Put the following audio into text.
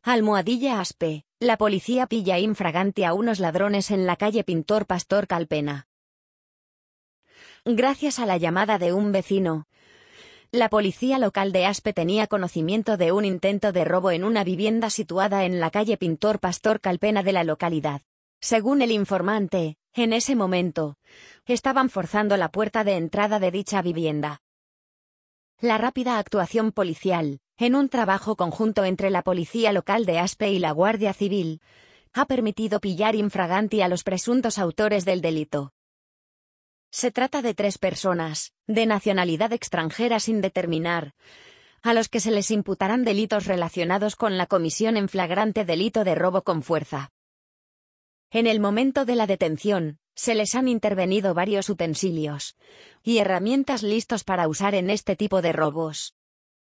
Almohadilla Aspe, la policía pilla infraganti a unos ladrones en la calle Pintor Pastor Calpena. Gracias a la llamada de un vecino, la policía local de Aspe tenía conocimiento de un intento de robo en una vivienda situada en la calle Pintor Pastor Calpena de la localidad. Según el informante, en ese momento, estaban forzando la puerta de entrada de dicha vivienda. La rápida actuación policial, en un trabajo conjunto entre la policía local de Aspe y la Guardia Civil, ha permitido pillar infraganti a los presuntos autores del delito. Se trata de 3 personas, de nacionalidad extranjera sin determinar, a los que se les imputarán delitos relacionados con la comisión en flagrante delito de robo con fuerza. En el momento de la detención, se les han intervenido varios utensilios y herramientas listos para usar en este tipo de robos.